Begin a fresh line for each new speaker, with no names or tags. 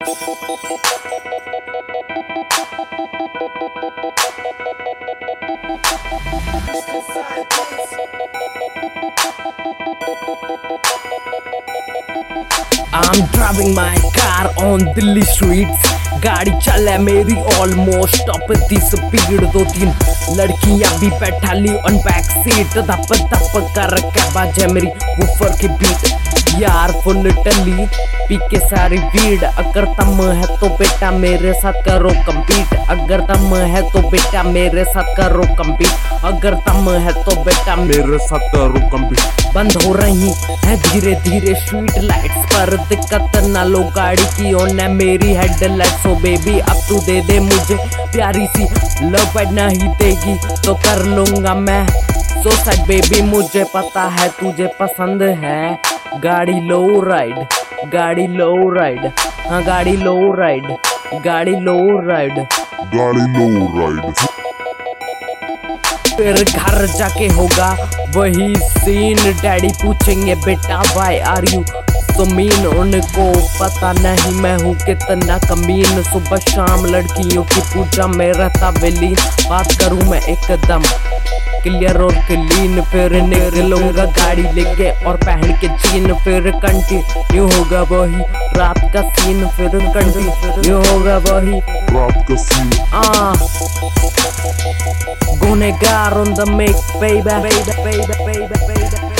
I'm driving my car on Delhi streets. गाड़ी चले मेरी ऑलमोस्ट टॉप दी स्पीड। दो तीन लड़कियां भी बैठा ली ऑन बैक सीट। धप धप कर के बाजे मेरी वूफर की बीट। यार फुल टली पी के सारी वीड। अगर दम है तो बेटा मेरे साथ करो कम्पीट। अगर दम है तो बेटा मेरे साथ करो कम्पीट। अगर दम है तो बेटा मेरे साथ करो कम्पीट। बंद हो रही है धीरे धीरे स्ट्रीट लाइट्स पर। दिक्कत ना लो गाड़ी की ऑन है मेरी हेडलाइट। सो बेबी अब तू दे दे मुझे प्यारी सी लव बाइट। नहीं देगी तो कर लूंगा मैं सुसाइड। बेबी मुझे पता है तुझे पसंद है गाड़ी लो राइड। गाड़ी लो राइड, हाँ गाड़ी लो राइड। गाड़ी लो राइड,
गाड़ी लो राइड।
फिर घर जाके होगा वही सीन। डैडी पूछेंगे बेटा why are you so mean. उनको पता नहीं मैं हूँ कितना कमीन। सुबह शाम लड़कियों की पूजा में रहता विलीन। बात करूँ मैं एकदम क्लियर और क्लीन। फिर निकलूंगा गाड़ी लेके और पहन के जीन। फिर कंटिन्यू होगा वही रात का सीन। फिर कंटिन्यू होगा वही
रात का सीन।
गुनहगार on the make baby, baby, baby, baby, baby, baby.